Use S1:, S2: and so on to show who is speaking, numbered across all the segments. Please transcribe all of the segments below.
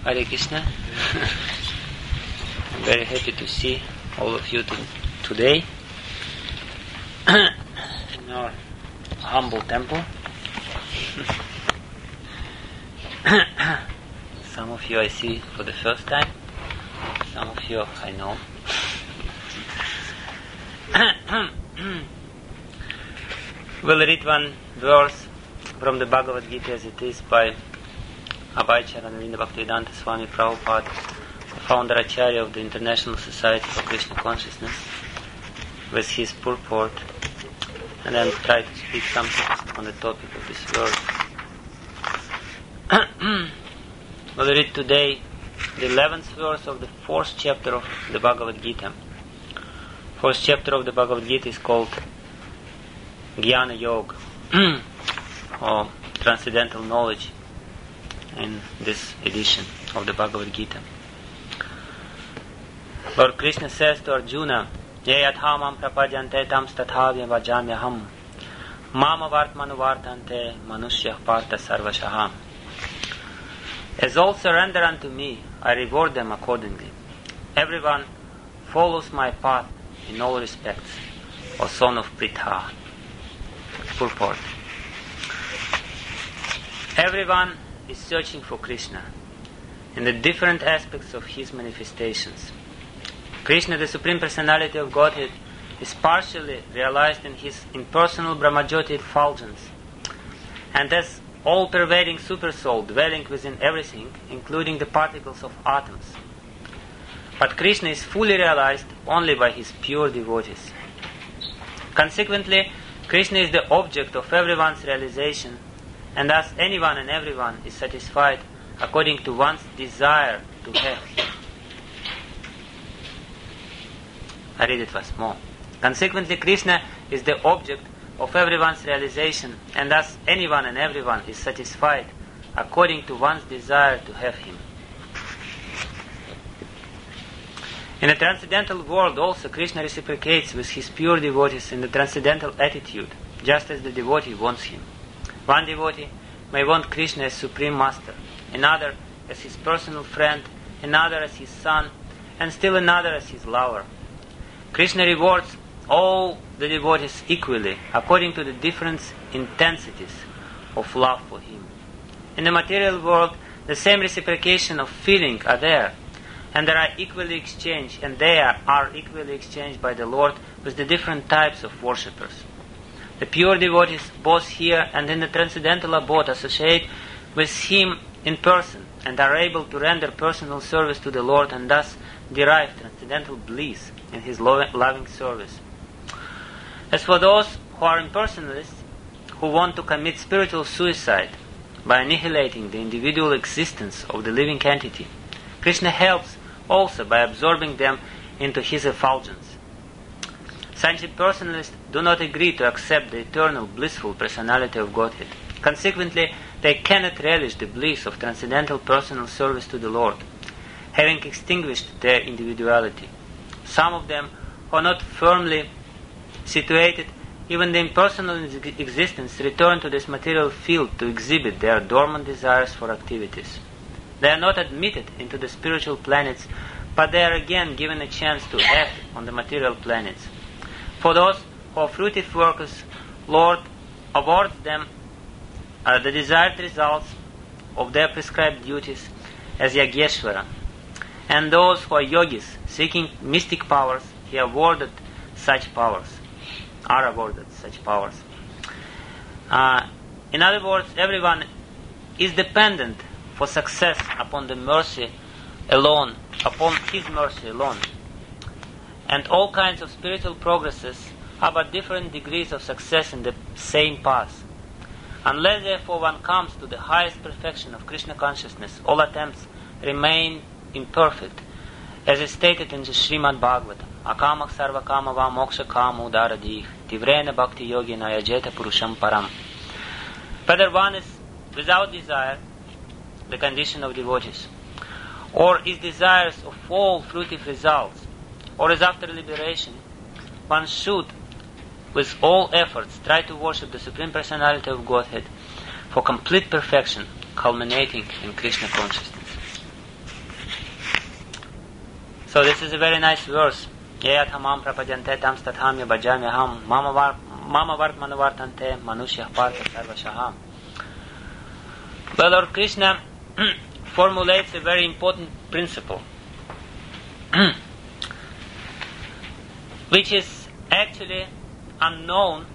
S1: Hare Krishna. I'm very happy to see all of you today in our humble temple. Some of you I see for the first time, some of you I know. We'll read one verse from the Bhagavad Gita as it is by Abhayacharya Bhaktivedanta Swami Prabhupada, the founder Acharya of the International Society for Krishna Consciousness, with his purport, and then try to speak something on the topic of this verse. We'll read today the 11th verse of the 4th chapter of the Bhagavad Gita. 4th chapter of the Bhagavad Gita is called Jnana Yoga, or Transcendental Knowledge, in this edition of the Bhagavad Gita. Lord Krishna says to Arjuna, Ye yathamam prapajante tam stathavya vajamyaham mama vartmanu vartante manushya partha sarvashaham. As all surrender unto me, I reward them accordingly. Everyone follows my path in all respects, O son of Pritha. Purport. Everyone is searching for Krishna in the different aspects of his manifestations. Krishna, the Supreme Personality of Godhead, is partially realized in his impersonal Brahmajyoti effulgence, and as all-pervading Supersoul dwelling within everything, including the particles of atoms. But Krishna is fully realized only by his pure devotees. Consequently, Krishna is the object of everyone's realization, and thus anyone and everyone is satisfied according to one's desire to have him. I read it once more. Consequently, Krishna is the object of everyone's realization, and thus anyone and everyone is satisfied according to one's desire to have him. In the transcendental world also, Krishna reciprocates with his pure devotees in the transcendental attitude, just as the devotee wants him. One devotee may want Krishna as Supreme Master, another as his personal friend, another as his son, and still another as his lover. Krishna rewards all the devotees equally, according to the different intensities of love for him. In the material world, the same reciprocation of feeling are there, and they are equally exchanged by the Lord with the different types of worshippers. The pure devotees, both here and in the transcendental abode, associate with him in person and are able to render personal service to the Lord and thus derive transcendental bliss in his loving service. As for those who are impersonalists, who want to commit spiritual suicide by annihilating the individual existence of the living entity, Krishna helps also by absorbing them into his effulgence. Such impersonalists do not agree to accept the eternal blissful personality of Godhead. Consequently, they cannot relish the bliss of transcendental personal service to the Lord, having extinguished their individuality. Some of them who are not firmly situated, even the impersonal existence, return to this material field to exhibit their dormant desires for activities. They are not admitted into the spiritual planets, but they are again given a chance to act on the material planets. For those who are fruitive workers, Lord awards them the desired results of their prescribed duties as Yageshwara. And those who are yogis, seeking mystic powers, are awarded such powers. In other words, everyone is dependent for success upon the mercy alone, upon his mercy alone. And all kinds of spiritual progresses are but different degrees of success in the same path. Unless therefore one comes to the highest perfection of Krishna consciousness, all attempts remain imperfect, as is stated in the Srimad Bhagavatam. Akamak sarva kama va moksha kama udaradih tivrena bhakti yogi nayajeta purusham param. Whether one is without desire, the condition of devotees, or is desirous of all fruitive results, or is after liberation, one should, with all efforts, try to worship the Supreme Personality of Godhead for complete perfection, culminating in Krishna consciousness. So this is a very nice verse. Yayathamam prapadyante tam statham bhajami aham mama vartmana vartante manushya partha sarvashaham. Well, Lord Krishna formulates a very important principle which is actually unknown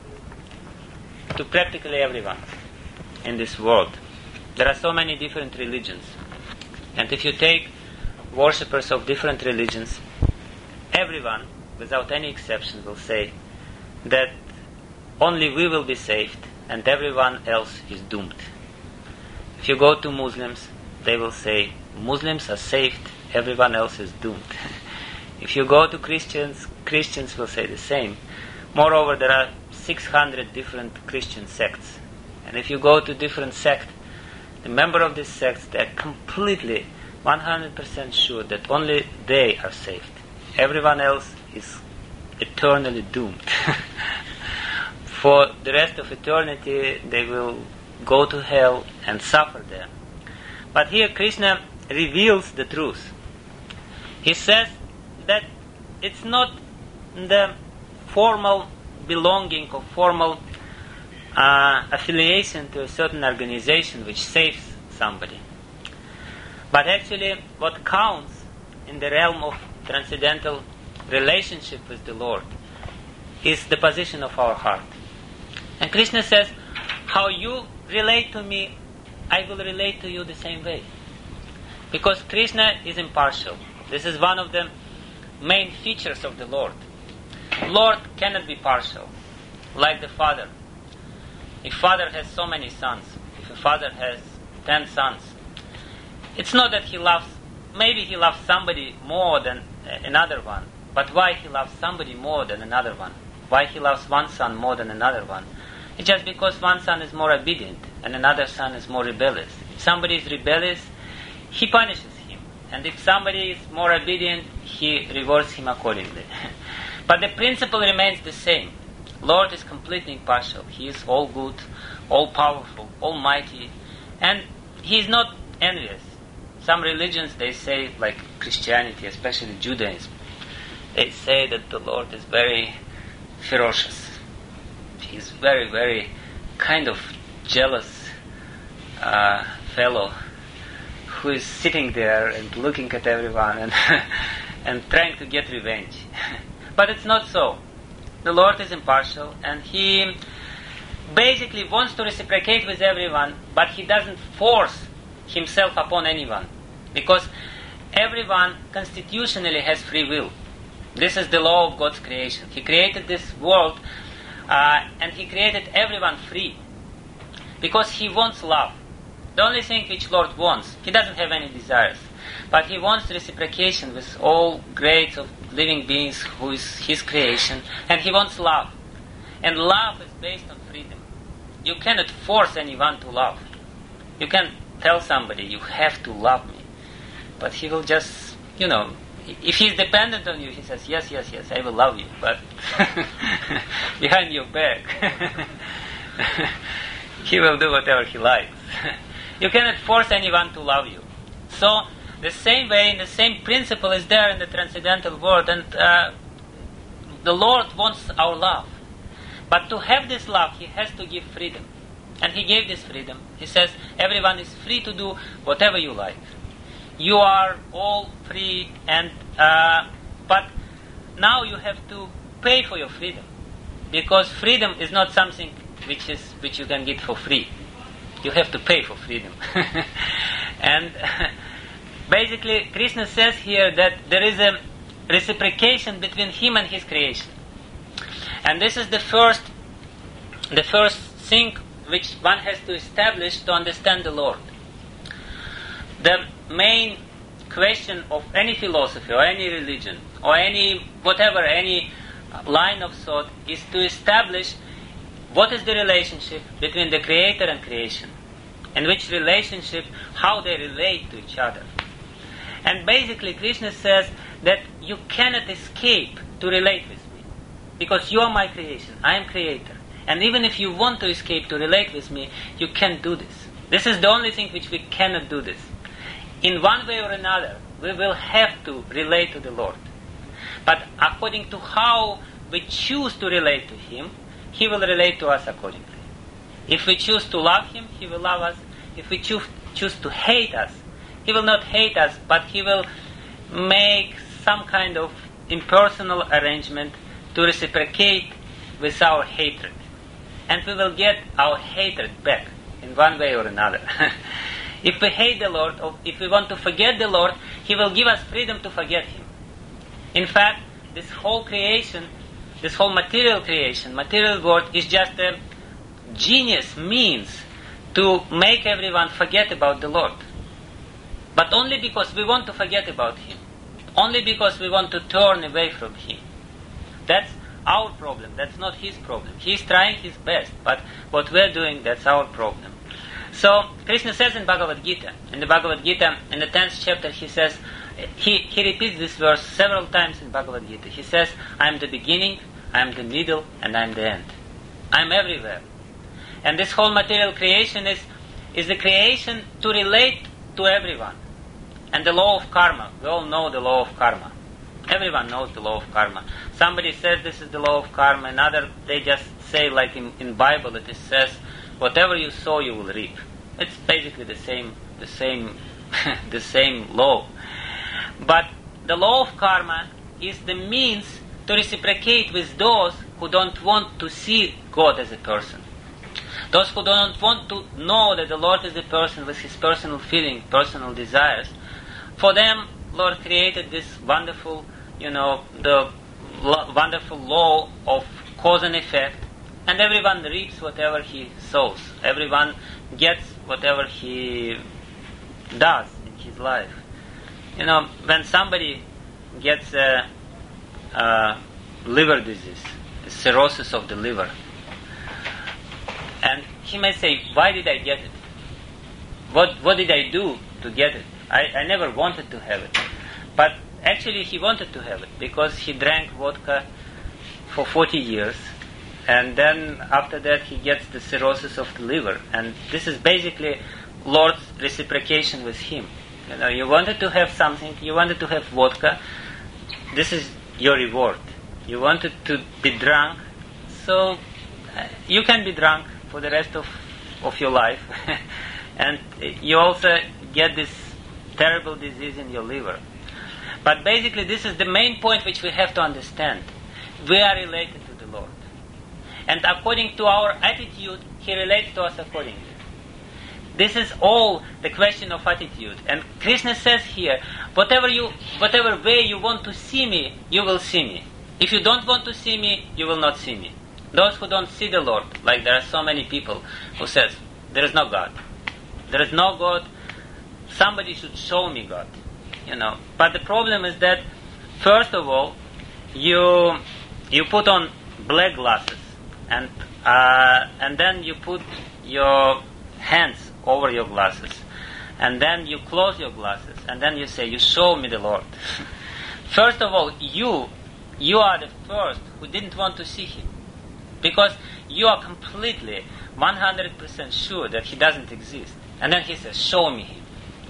S1: to practically everyone in this world. There are so many different religions, and if you take worshippers of different religions, everyone, without any exception, will say that only we will be saved and everyone else is doomed. If you go to Muslims, they will say Muslims are saved, everyone else is doomed. If you go to Christians, Christians will say the same. Moreover, there are 600 different Christian sects. And if you go to different sect, the member of this sect, they are completely 100% sure that only they are saved. Everyone else is eternally doomed. For the rest of eternity, they will go to hell and suffer there. But here Krishna reveals the truth. He says that it's not the formal belonging or formal affiliation to a certain organization which saves somebody. But actually what counts in the realm of transcendental relationship with the Lord is the position of our heart. And Krishna says, how you relate to me, I will relate to you the same way. Because Krishna is impartial. This is one of the main features of the Lord. Lord cannot be partial, like the Father. If Father has so many sons, if a father has 10 sons, it's not that he loves, maybe he loves somebody more than another one, but why he loves somebody more than another one? Why he loves one son more than another one? It's just because one son is more obedient and another son is more rebellious. If somebody is rebellious, he punishes him. And if somebody is more obedient, he rewards him accordingly. But the principle remains the same. Lord is completely impartial. He is all good, all powerful, almighty, and he is not envious. Some religions, they say, like Christianity, especially Judaism, they say that the Lord is very ferocious. He is very, very kind of jealous fellow who is sitting there and looking at everyone and and trying to get revenge. But it's not so. The Lord is impartial, and He basically wants to reciprocate with everyone, but He doesn't force Himself upon anyone, because everyone constitutionally has free will. This is the law of God's creation. He created this world, and He created everyone free, because He wants love. The only thing which Lord wants, He doesn't have any desires, but He wants reciprocation with all grades of living beings who is His creation, and He wants love. And love is based on freedom. You cannot force anyone to love. You can tell somebody, you have to love me, but he will just, if he's dependent on you, he says, yes, I will love you, but behind your back, he will do whatever he likes. You cannot force anyone to love you. So, the same way, the same principle is there in the transcendental world, and the Lord wants our love. But to have this love, He has to give freedom. And He gave this freedom. He says, everyone is free to do whatever you like. You are all free, and but now you have to pay for your freedom. Because freedom is not something which you can get for free. You have to pay for freedom. And basically, Krishna says here that there is a reciprocation between Him and His creation. And this is the first thing which one has to establish to understand the Lord. The main question of any philosophy or any religion or any line of thought is to establish what is the relationship between the Creator and creation, and which relationship, how they relate to each other. And basically Krishna says that you cannot escape to relate with me, because you are my creation, I am Creator. And even if you want to escape to relate with me, you can't do this. This is the only thing which we cannot do this. In one way or another, we will have to relate to the Lord. But according to how we choose to relate to Him, He will relate to us accordingly. If we choose to love Him, He will love us. If we choose to hate us, He will not hate us, but He will make some kind of impersonal arrangement to reciprocate with our hatred. And we will get our hatred back in one way or another. If we hate the Lord, or if we want to forget the Lord, He will give us freedom to forget Him. In fact, this whole creation, this whole material creation, material world is just a genius means to make everyone forget about the Lord. But only because we want to forget about Him. Only because we want to turn away from Him. That's our problem. That's not His problem. He's trying His best, but what we're doing, that's our problem. So, Krishna says in Bhagavad Gita, in the 10th chapter, He says, he repeats this verse several times in Bhagavad Gita. He says, I am the beginning, I am the middle, and I am the end. I am everywhere. And this whole material creation is the creation to relate to everyone. And the law of karma, we all know the law of karma. Everyone knows the law of karma. Somebody says this is the law of karma, another, they just say, like in Bible, it says, whatever you sow, you will reap. It's basically the same the same law. But the law of karma is the means to reciprocate with those who don't want to see God as a person. Those who don't want to know that the Lord is a person with His personal feeling, personal desires. For them, Lord created this wonderful, the wonderful law of cause and effect, and everyone reaps whatever he sows. Everyone gets whatever he does in his life. When somebody gets a liver disease, a cirrhosis of the liver, and he may say, why did I get it? What did I do to get it? I never wanted to have it. But actually he wanted to have it because he drank vodka for 40 years, and then after that he gets the cirrhosis of the liver. And this is basically Lord's reciprocation with him. You wanted to have something, you wanted to have vodka, this is your reward. You wanted to be drunk, so you can be drunk for the rest of your life. And you also get this terrible disease in your liver. But basically this is the main point which we have to understand. We are related to the Lord. And according to our attitude, He relates to us accordingly. This is all the question of attitude. And Krishna says here, whatever way you want to see me, you will see me. If you don't want to see me, you will not see me. Those who don't see the Lord, like there are so many people who says, there is no God. There is no God. Somebody should show me God. But the problem is that, first of all, you put on black glasses, and then you put your hands over your glasses, and then you close your glasses, and then you say, you show me the Lord. First of all, you are the first who didn't want to see Him, because you are completely 100% sure that He doesn't exist. And then He says, show me Him.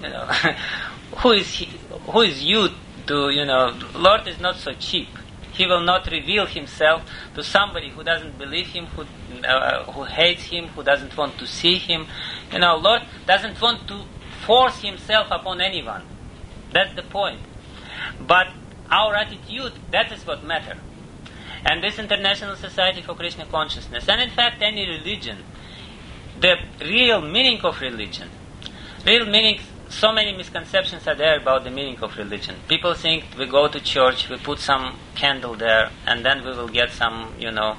S1: Who is He? Who is you to, Lord is not so cheap. He will not reveal Himself to somebody who doesn't believe Him, who hates Him, who doesn't want to see Him. Lord doesn't want to force Himself upon anyone. That's the point. But our attitude, that is what matters. And this International Society for Krishna Consciousness, and in fact any religion, the real meaning of religion, so many misconceptions are there about the meaning of religion. People think we go to church, we put some candle there, and then we will get some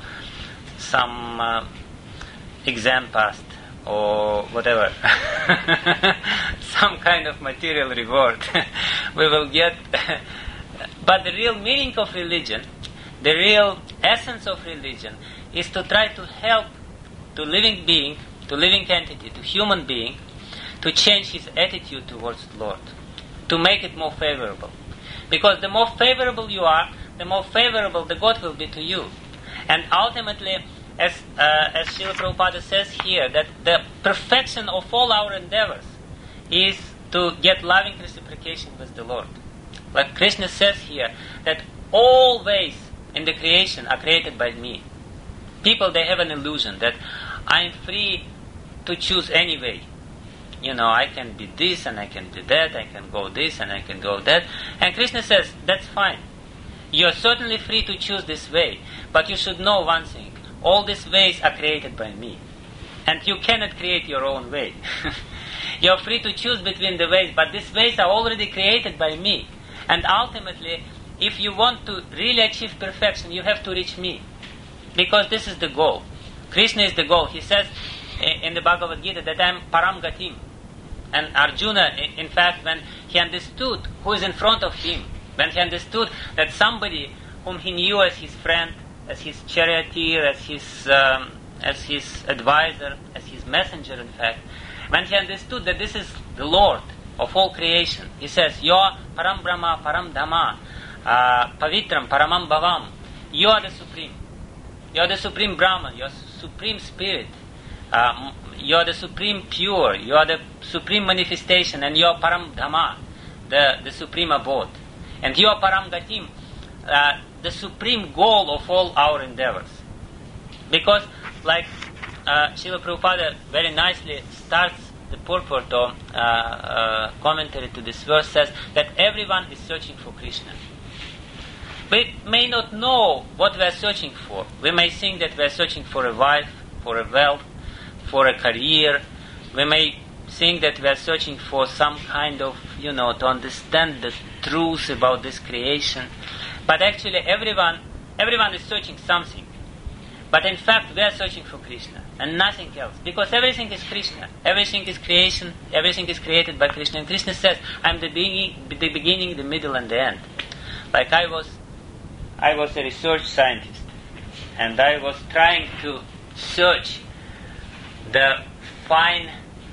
S1: exam passed, or whatever. Some kind of material reward we will get. But the real meaning of religion, the real essence of religion, is to try to help to living being, to living entity, to human being, to change his attitude towards the Lord, to make it more favorable. Because the more favorable you are, the more favorable the God will be to you. And ultimately, as Srila Prabhupada says here, that the perfection of all our endeavors is to get loving reciprocation with the Lord. Like Krishna says here, that all ways in the creation are created by me. People, they have an illusion that I'm free to choose any way. I can be this and I can be that, I can go this and I can go that. And Krishna says, that's fine. You're certainly free to choose this way, but you should know one thing. All these ways are created by me. And you cannot create your own way. You're free to choose between the ways, but these ways are already created by me. And ultimately, if you want to really achieve perfection, you have to reach me. Because this is the goal. Krishna is the goal. He says in the Bhagavad Gita that I'm Param Gatim. And Arjuna, in fact, when he understood who is in front of him, when he understood that somebody whom he knew as his friend, as his charioteer, as his advisor, as his messenger, in fact, when he understood that this is the Lord of all creation, he says, "Yo Param Brahma, Param Dhamma, Pavitram, Paramam Bhavam." You are the Supreme. You are the Supreme Brahman. You are Supreme Spirit. You are the Supreme Pure. You are the Supreme Manifestation, and you are Param Dhamma, the Supreme Abode. And you are Param Gatim, the supreme goal of all our endeavors. Because, like Srila Prabhupada very nicely starts the purport or commentary to this verse, says that everyone is searching for Krishna. We may not know what we are searching for. We may think that we are searching for a wife, for a wealth, for a career. We may think that we are searching for some kind of, to understand the truth about this creation. But actually everyone is searching something. But in fact we are searching for Krishna and nothing else. Because everything is Krishna. Everything is creation. Everything is created by Krishna. And Krishna says, I'm the beginning, the middle and the end. Like I was a research scientist. And I was trying to search the fine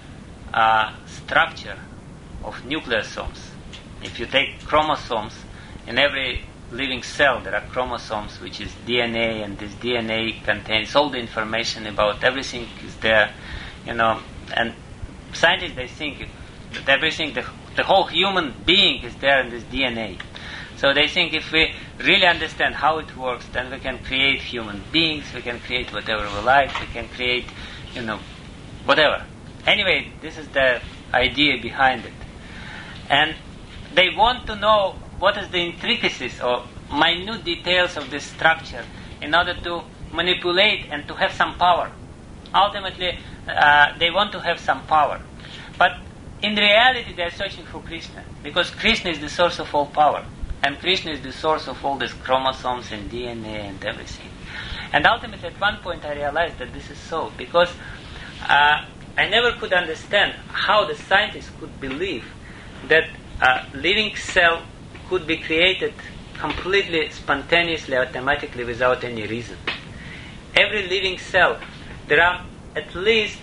S1: structure of nucleosomes. If you take chromosomes, in every living cell there are chromosomes, which is DNA, and this DNA contains all the information about everything is there, and scientists, they think that everything, the whole human being is there in this DNA. So they think if we really understand how it works, then we can create human beings, we can create whatever we like, we can create, whatever. Anyway, this is the idea behind it. And they want to know what is the intricacies or minute details of this structure in order to manipulate and to have some power. Ultimately, they want to have some power. But in reality, they are searching for Krishna, because Krishna is the source of all power. And Krishna is the source of all these chromosomes and DNA and everything. And ultimately, at one point, I realized that this is so, because I never could understand how the scientists could believe that a living cell could be created completely spontaneously, automatically, without any reason. Every living cell, there are at least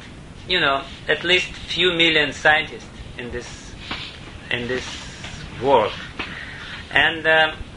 S1: few million scientists in this world. And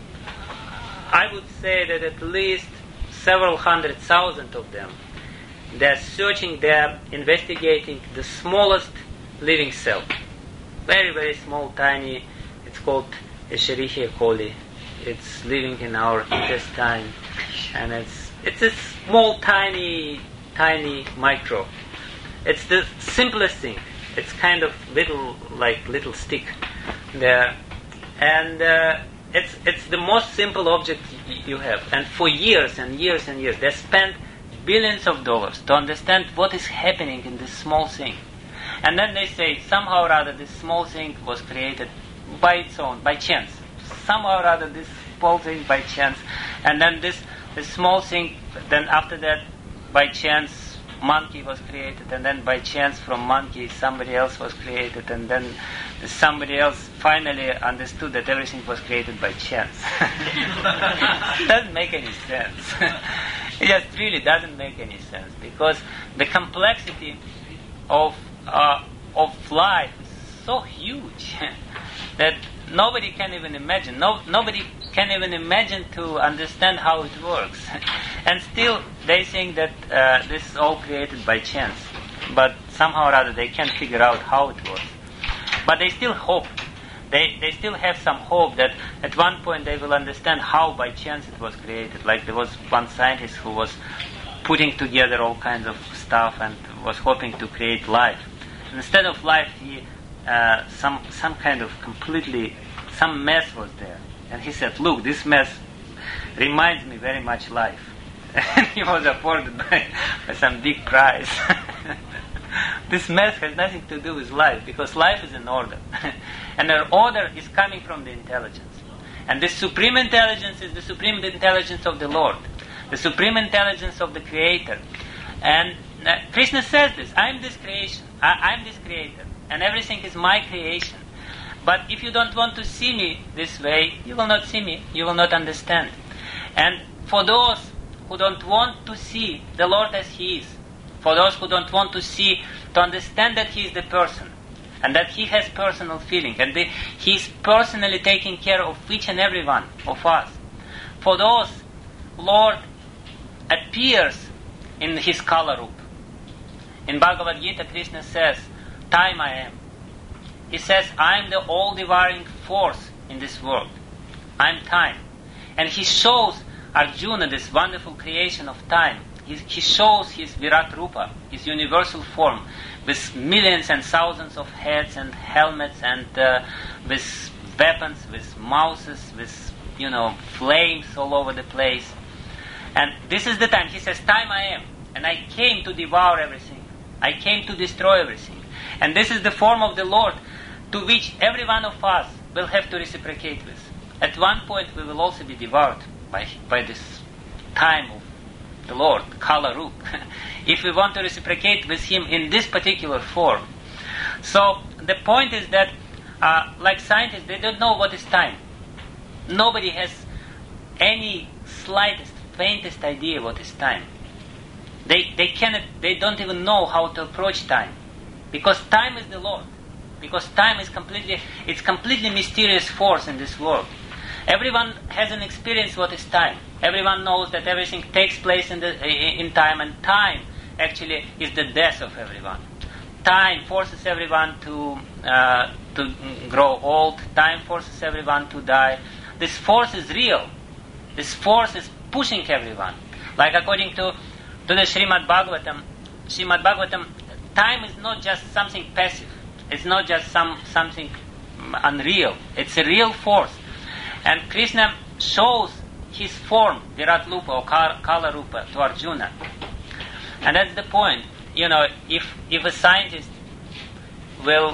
S1: I would say that at least several 100,000 of them, they're searching, they're investigating the smallest living cell. Very, very small, tiny. It's called Escherichia coli. It's living in our intestine. And it's a small, tiny microbe. It's the simplest thing. It's kind of little stick there. And it's the most simple object you have. And for years and years and years, they spent billions of dollars to understand what is happening in this small thing. And then they say, somehow or other, this small thing was created by its own, by chance. Somehow or other, this small thing by chance. And then this small thing, then after that, by chance, monkey was created. And then by chance, from monkey, somebody else was created. And then somebody else finally understood that everything was created by chance. It doesn't make any sense. It just really doesn't make any sense, because the complexity of life is so huge that nobody can even imagine. Nobody can even imagine to understand how it works. And still they think that this is all created by chance. But somehow or other they can't figure out how it works. But they still hope they still have some hope that at one point they will understand how by chance it was created. Like there was one scientist who was putting together all kinds of stuff and was hoping to create life. And instead of life, he some kind of some mess was there. And he said, look, this mess reminds me very much life. And he was afforded by some big prize. This mess has nothing to do with life, because life is in order. And our order is coming from the intelligence. And this supreme intelligence is the supreme intelligence of the Lord, the supreme intelligence of the Creator. And Krishna says this, I'm this creation, I'm this creator, and everything is my creation. But if you don't want to see me this way, you will not see me, you will not understand. And for those who don't want to see the Lord as He is, for those who don't want to understand that He is the person, and that He has personal feeling, and He is personally taking care of each and every one of us, for those, Lord appears in His Kala Rupa. In Bhagavad Gita, Krishna says, time I am. He says, I am the all-devouring force in this world. I am time. And He shows Arjuna this wonderful creation of time. He shows His Virat Rupa, His universal form, with millions and thousands of heads and helmets, and with weapons, with mouses, with, flames all over the place. And this is the time. He says, time I am. And I came to devour everything. I came to destroy everything. And this is the form of the Lord, to which every one of us will have to reciprocate with. At one point we will also be devoured by this time of the Lord, Kala Rupa, if we want to reciprocate with Him in this particular form. So the point is that, like scientists, they don't know what is time. Nobody has any slightest, faintest idea what is time. They don't even know how to approach time, because time is the Lord. Because time is completely mysterious force in this world. Everyone has an experience what is time. Everyone knows that everything takes place in time, and time actually is the death of everyone. Time forces everyone to grow old. Time forces everyone to die. This force is real. This force is pushing everyone. Like according to the Srimad Bhagavatam, time is not just something passive. It's not just something unreal. It's a real force. And Krishna shows His form, Virat Rupa or Kala Rupa, to Arjuna. And that's the point. If a scientist will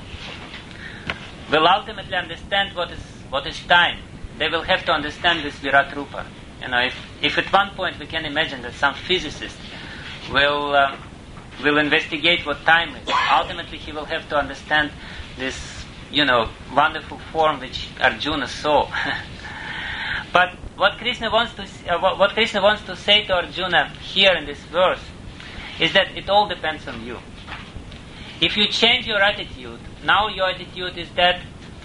S1: ultimately understand what is time, they will have to understand this Virat Rupa. If at one point we can imagine that some physicist will investigate what time is, ultimately he will have to understand this, wonderful form which Arjuna saw. But what Krishna wants to say to Arjuna here in this verse is that it all depends on you. If you change your attitude, now your attitude is that,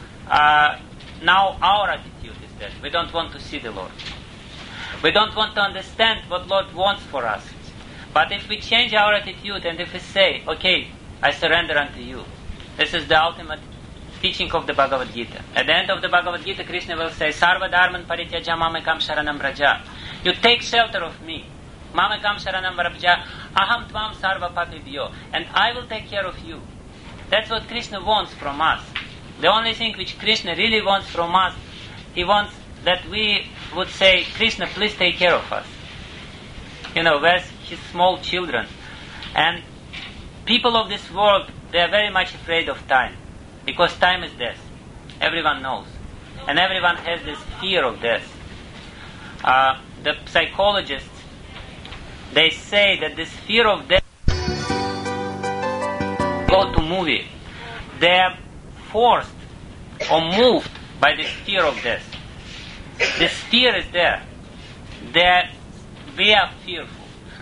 S1: now our attitude is that we don't want to see the Lord. We don't want to understand what Lord wants for us. But if we change our attitude and if we say, okay, I surrender unto you, this is the ultimate teaching of the Bhagavad Gita. At the end of the Bhagavad Gita, Krishna will say, Sarva dharman parityaja mamekam sharanam vraja. You take shelter of me. Mamekam sharanam vraja. Aham tvam sarva papibhyo. And I will take care of you. That's what Krishna wants from us. The only thing which Krishna really wants from us, He wants that we would say, Krishna, please take care of us. Whereas His small children. And people of this world, they are very much afraid of time. Because time is death. Everyone knows. And everyone has this fear of death. The psychologists, they say that this fear of death, go to movie, they are forced or moved by this fear of death. This fear is there. We are fearful.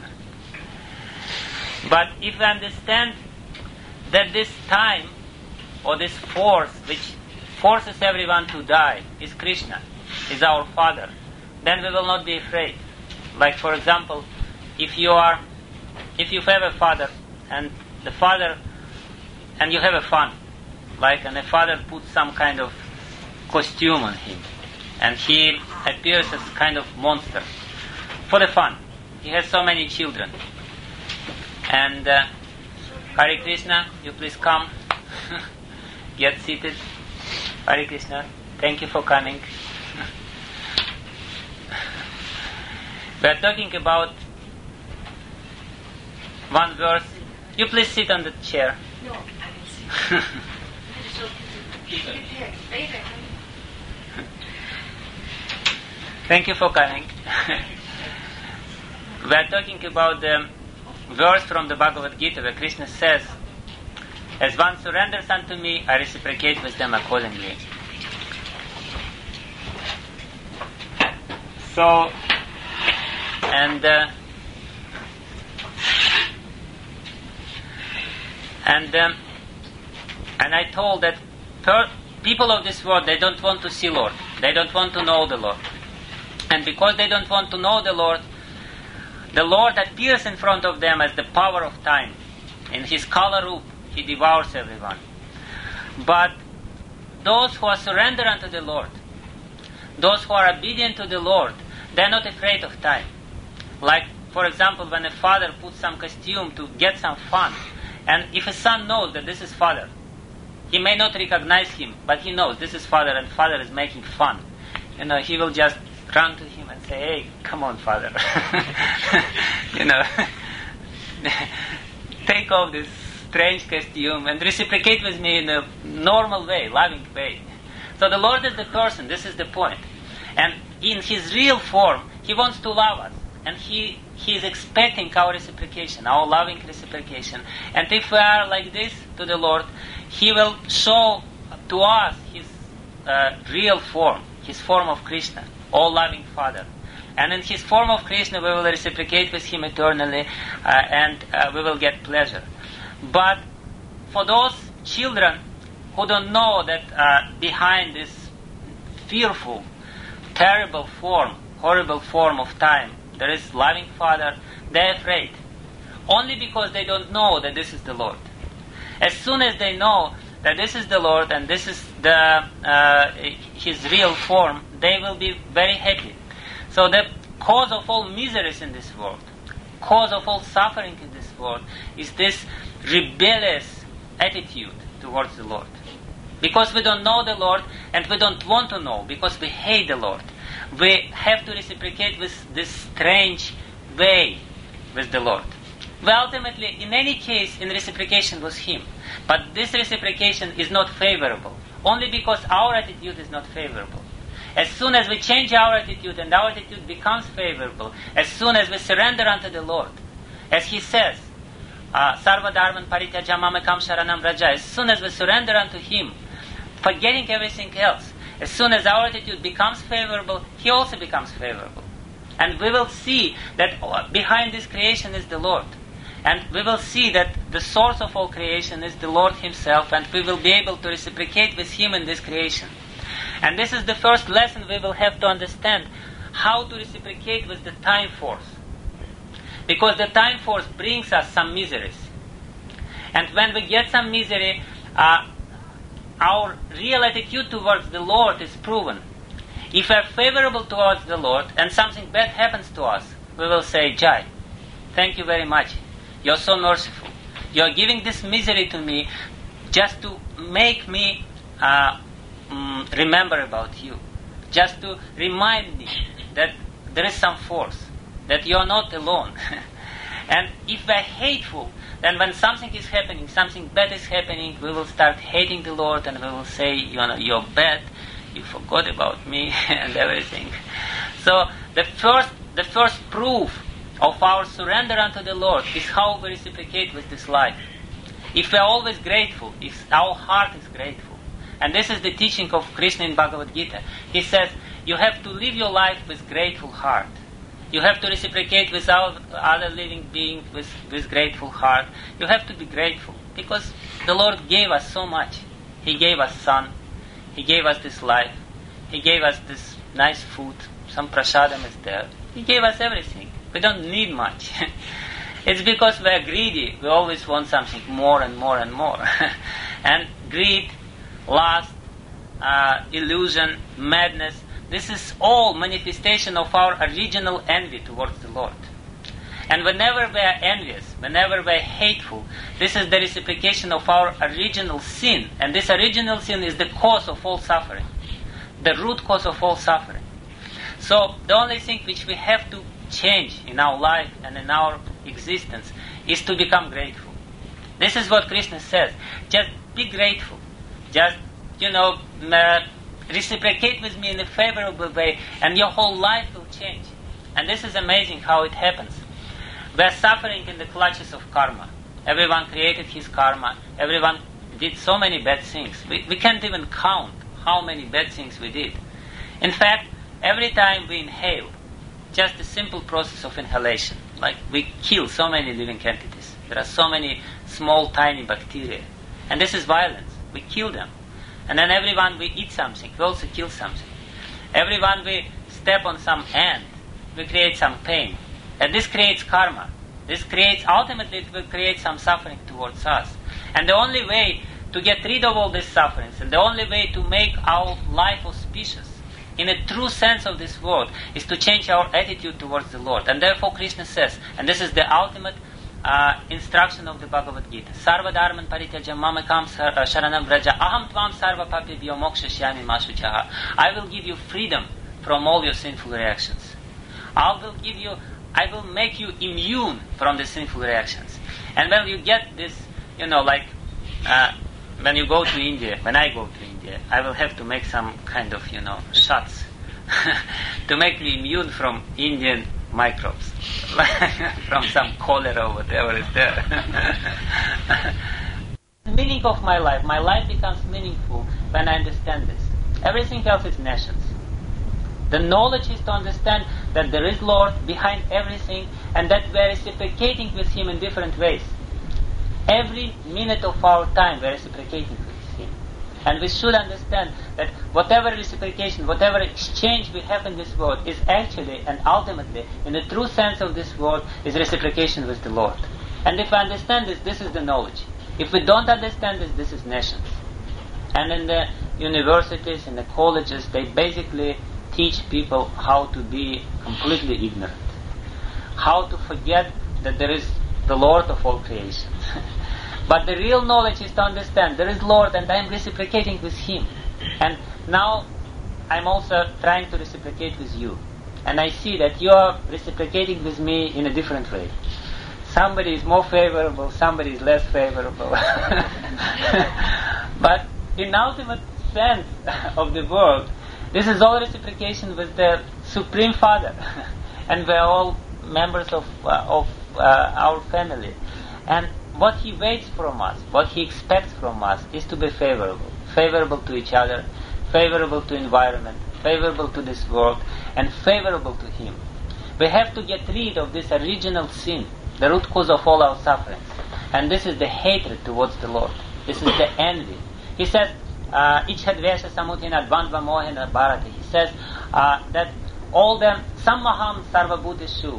S1: But if we understand that this time, or this force which forces everyone to die, is Krishna, is our Father, then we will not be afraid. Like for example, if you have a father, and you have a son, like when a father puts some kind of costume on him, and he appears as kind of monster for the fun. He has so many children. And Hare Krishna, you please come, get seated. Hare Krishna, thank you for coming. We are talking about one verse. You please sit on the chair.
S2: No, I will sit.
S1: Thank you for coming. We are talking about the verse from the Bhagavad Gita where Krishna says, "As one surrenders unto me, I reciprocate with them accordingly." So, and I told that people of this world, they don't want to see Lord. They don't want to know the Lord. And because they don't want to know the Lord appears in front of them as the power of time. In his Kala Roop, he devours everyone. But those who are surrendered unto the Lord, those who are obedient to the Lord, they're not afraid of time. Like, for example, when a father puts some costume to get some fun, and if a son knows that this is father, he may not recognize him, but he knows this is father and father is making fun. He will just run to him and say, "Hey, come on, father." Take off this strange costume and reciprocate with me in a normal way, loving way. So the Lord is the person, this is the point. And in his real form, he wants to love us. And he is expecting our reciprocation, our loving reciprocation. And if we are like this to the Lord, he will show to us his real form, his form of Krishna, all-loving Father. And in his form of Krishna, we will reciprocate with him eternally, and we will get pleasure. But for those children who don't know that behind this fearful, terrible form, horrible form of time, there is loving Father, they're afraid. Only because they don't know that this is the Lord. As soon as they know that this is the Lord and this is his real form, they will be very happy. So the cause of all miseries in this world, cause of all suffering in this world, is this rebellious attitude towards the Lord. Because we don't know the Lord and we don't want to know, because we hate the Lord, we have to reciprocate with this strange way with the Lord. We ultimately, in any case, in reciprocation with Him. But this reciprocation is not favorable, only because our attitude is not favorable. As soon as we change our attitude and our attitude becomes favorable, as soon as we surrender unto the Lord, as He says, Sarva Dharman Parityaja Mamekam Sharanam Raja, as soon as we surrender unto Him, forgetting everything else, as soon as our attitude becomes favorable, He also becomes favorable. And we will see that behind this creation is the Lord. And we will see that the source of all creation is the Lord Himself, and we will be able to reciprocate with Him in this creation. And this is the first lesson we will have to understand, how to reciprocate with the time force. Because the time force brings us some miseries. And when we get some misery, our real attitude towards the Lord is proven. If we are favorable towards the Lord and something bad happens to us, we will say, Jai, thank you very much. You're so merciful. You're giving this misery to me just to make me remember about you. Just to remind me that there is some force, that you're not alone. And if we're hateful, then when something is happening, something bad is happening, we will start hating the Lord and we will say, you're bad, you forgot about me and everything. So the first proof of our surrender unto the Lord is how we reciprocate with this life. If we are always grateful, if our heart is grateful, and this is the teaching of Krishna in Bhagavad Gita, he says, you have to live your life with grateful heart. You have to reciprocate with other living beings with grateful heart. You have to be grateful because the Lord gave us so much. He gave us sun. He gave us this life. He gave us this nice food. Some prasadam is there. He gave us everything. We don't need much. It's because we are greedy. We always want something more and more and more. And greed lust, illusion, madness. This is all manifestation of our original envy towards the Lord. And whenever we are envious, whenever we are hateful, this is the reciprocation of our original sin. And this original sin is the cause of all suffering, the root cause of all suffering. So the only thing which we have to change in our life and in our existence is to become grateful. This is what Krishna says. Just be grateful. Just, reciprocate with me in a favorable way, and your whole life will change. And this is amazing how it happens. We are suffering in the clutches of karma. Everyone created his karma. Everyone did so many bad things. We can't even count how many bad things we did. In fact, every time we inhale, just a simple process of inhalation, like we kill so many living entities. There are so many small, tiny bacteria. And this is violence. We kill them. And then everyone we eat something, we also kill something. Everyone we step on some ant, we create some pain. And this creates karma. Ultimately it will create some suffering towards us. And the only way to get rid of all these sufferings, and the only way to make our life auspicious, in a true sense of this word, is to change our attitude towards the Lord. And therefore Krishna says, and this is the ultimate instruction of the Bhagavad Gita, Sarva dharman parityaja mamekam sharanam vraja aham tvam sarva papibhyo mokshashyami ma shuchaha. I will give you freedom from all your sinful reactions. I will make you immune from the sinful reactions. And when you get this, when you go to India, when I go to India, I will have to make some kind of, shots to make me immune from Indian microbes, from some cholera or whatever is there. The meaning of my life becomes meaningful when I understand this. Everything else is nations. The knowledge is to understand that there is Lord behind everything, and that we are reciprocating with Him in different ways. Every minute of our time we are reciprocating with Him. And we should understand that whatever reciprocation, whatever exchange we have in this world is actually and ultimately, in the true sense of this word, is reciprocation with the Lord. And if we understand this, this is the knowledge. If we don't understand this, this is nations. And in the universities, in the colleges, they basically teach people how to be completely ignorant. How to forget that there is the Lord of all creation. But the real knowledge is to understand there is Lord and I am reciprocating with Him. And now I'm also trying to reciprocate with you. And I see that you are reciprocating with me in a different way. Somebody is more favorable, somebody is less favorable. But in ultimate sense of the word, this is all reciprocation with the Supreme Father. And we are all members of our family. And what He waits from us, what He expects from us is to be favorable. Favorable to each other, favorable to environment, favorable to this world, and favorable to Him. We have to get rid of this original sin, the root cause of all our sufferings. And this is the hatred towards the Lord. This is the envy. He says, Ichhadvesha samutina dvandva mohena bharati. He says that all the sammaham sarvabhutishu,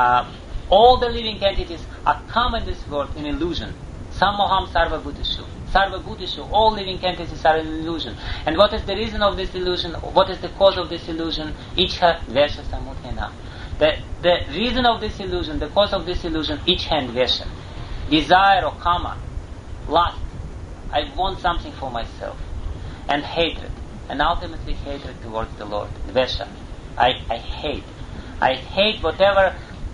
S1: all the living entities are come in this world in illusion. Sammaham sarvabhutishu. Sarvabhutishu, all living entities are in illusion. And what is the reason of this illusion? What is the cause of this illusion? Ichhadvesha samutina. The reason of this illusion, the cause of this illusion, ichha and vesha. Desire or kama, lust. I want something for myself. And hatred. And ultimately hatred towards the Lord. Dvesha. I hate. I hate whatever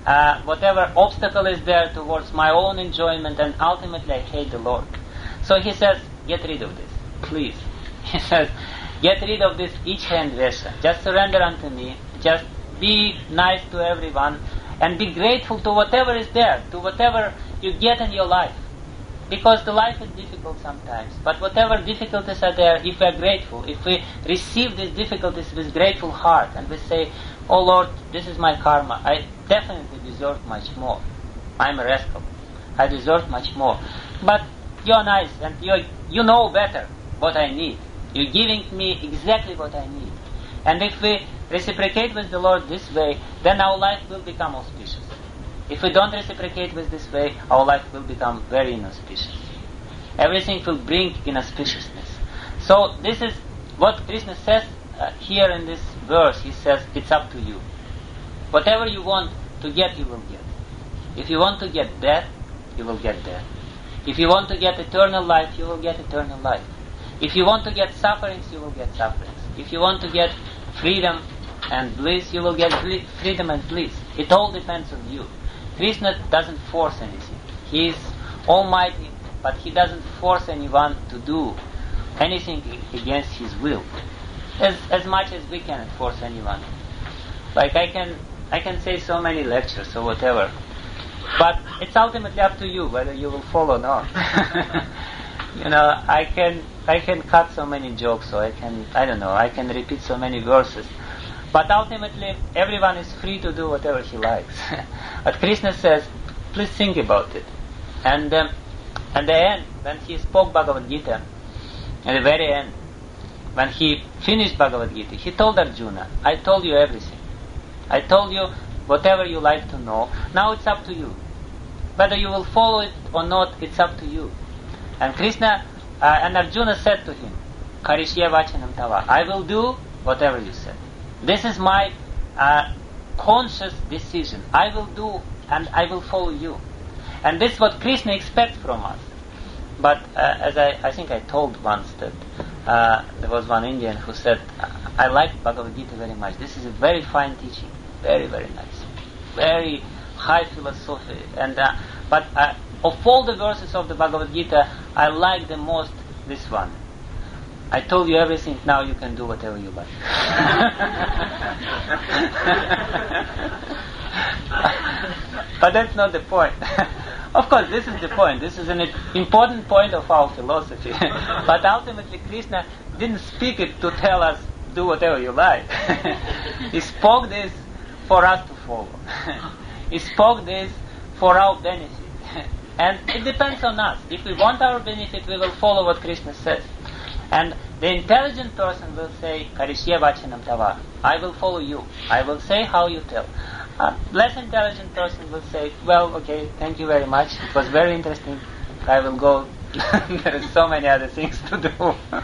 S1: obstacle is there towards my own enjoyment, and ultimately I hate the Lord. So he says, get rid of this. Please. He says, get rid of this ichha and vesha. Just surrender unto me. Just be nice to everyone. And be grateful to whatever is there. To whatever you get in your life. Because the life is difficult sometimes. But whatever difficulties are there, if we are grateful, if we receive these difficulties with grateful heart, and we say, oh Lord, this is my karma, I definitely deserve much more. I'm a rascal. I deserve much more. But you're nice, and you know better what I need. You're giving me exactly what I need. And if we reciprocate with the Lord this way, then our life will become auspicious. If we don't reciprocate with this way, our life will become very inauspicious. Everything will bring inauspiciousness. So this is what Krishna says here in this verse. He says, it's up to you. Whatever you want to get, you will get. If you want to get death, you will get death. If you want to get eternal life, you will get eternal life. If you want to get sufferings, you will get sufferings. If you want to get freedom and bliss, you will get freedom and bliss. It all depends on you. Krishna doesn't force anything. He is almighty, but he doesn't force anyone to do anything against his will. As much as we can force anyone. Like I can say so many lectures or whatever, but it's ultimately up to you whether you will follow or not. I can cut so many jokes, or I can repeat so many verses. But ultimately, everyone is free to do whatever he likes. But Krishna says, please think about it. And at the end, when he spoke Bhagavad Gita, at the very end, when he finished Bhagavad Gita, he told Arjuna, I told you everything. I told you whatever you like to know. Now it's up to you. Whether you will follow it or not, it's up to you. And Krishna and Arjuna said to him, Karishye vachanam tava. I will do whatever you said. This is my conscious decision. I will do and I will follow you. And this is what Krishna expects from us. But as I think I told once that there was one Indian who said, I like Bhagavad Gita very much. This is a very fine teaching. Very, very nice. Very high philosophy. And but of all the verses of the Bhagavad Gita, I like the most this one. I told you everything, now you can do whatever you like. But that's not the point. Of course, this is the point. This is an important point of our philosophy. But ultimately, Krishna didn't speak it to tell us, do whatever you like. He spoke this for us to follow. He spoke this for our benefit. And it depends on us. If we want our benefit, we will follow what Krishna says. And the intelligent person will say, Karishye vachanam tava. I will follow you. I will say how you tell. Less intelligent person will say, well, okay, thank you very much. It was very interesting. I will go. There are so many other things to do.